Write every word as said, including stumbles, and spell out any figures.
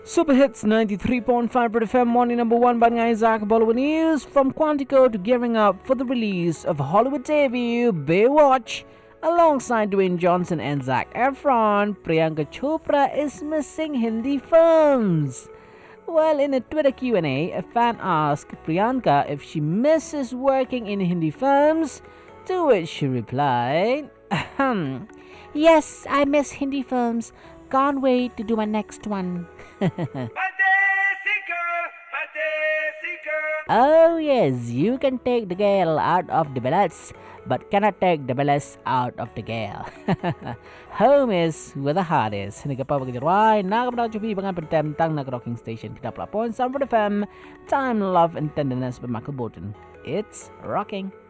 Super Hits ninety-three point five Red F M, morning number one by Isaac Bollywood News. From Quantico to gearing up for the release of Hollywood debut Baywatch. Alongside Dwayne Johnson and Zac Efron, Priyanka Chopra is missing Hindi films. Well, in a Twitter Q and A, a fan asked Priyanka if she misses working in Hindi films, to which she replied, Ahem. Yes, I miss Hindi films. Can't wait to do my next one. Oh yes, you can take the girl out of the ballets, but cannot take the ballets out of the girl. Home is where the heart is. Nagapapagajawai, nakapadaw bangan pententang nag-rocking station. Kita pelapon, Sam for the fam. Time, love, and tenderness by Michael Bolton. It's rocking.